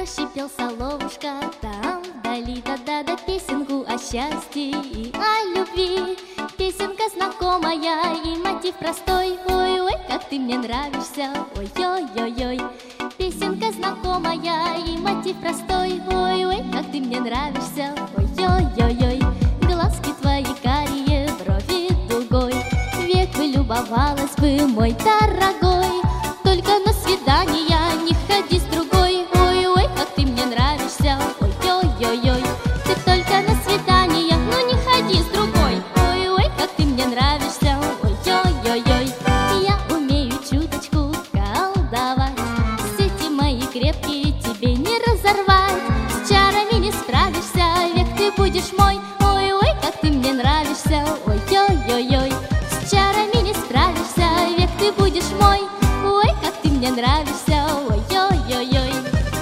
роще пел соловушка, там вдали да-да-да песенку о счастье и о любви. Песенка знакомая и мотив простой. Ой-ой, как ты мне нравишься, ой-ой-ой-ой. Песенка знакомая и мотив простой. Ой-ой, как ты мне нравишься, ой-ой-ой-ой. Глазки твои карие, брови дугой, век бы любовалась бы, мой дорогой. Только на свидание не ходи с другой. Ой-ой, как ты мне нравишься, ой-ой-ой-ой. Ты только на свидание, ну не ходи с другой. Ой-ой, как ты мне нравишься, ой-ой-ой-ой. Я умею чуточку колдовать, сети мои крепкие тебе не разорвать. С чарами не справишься, век ты будешь мой. Ой-ой, как ты мне нравишься, ой-ой-ой-ой. С чарами не справишься, век ты будешь мой. Ой, как ты мне нравишься, ой-ой-ой-ой.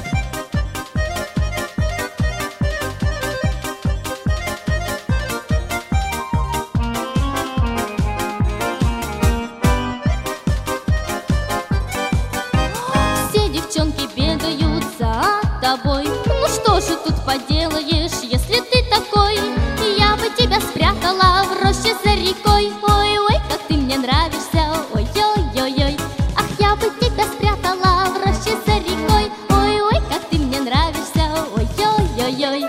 Все девчонки бегают за тобой. Ну что же тут поделаешь, если ты такой? Я бы тебя спрятала в роще за рекой. Ой-ой, как ты мне нравишься, ой-ой-ой-ой. Ах, я бы тебя спрятала в роще за рекой. Ой-ой, как ты мне нравишься, ой-ой-ой-ой.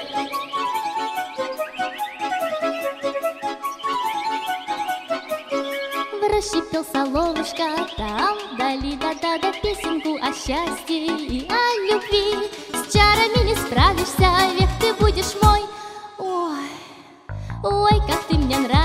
В роще пел соловушка, там вдали да-да-да песенку о счастье и о любви. С чарами не справишься, век ты будешь мой. Ой, ой, как ты мне нравишься.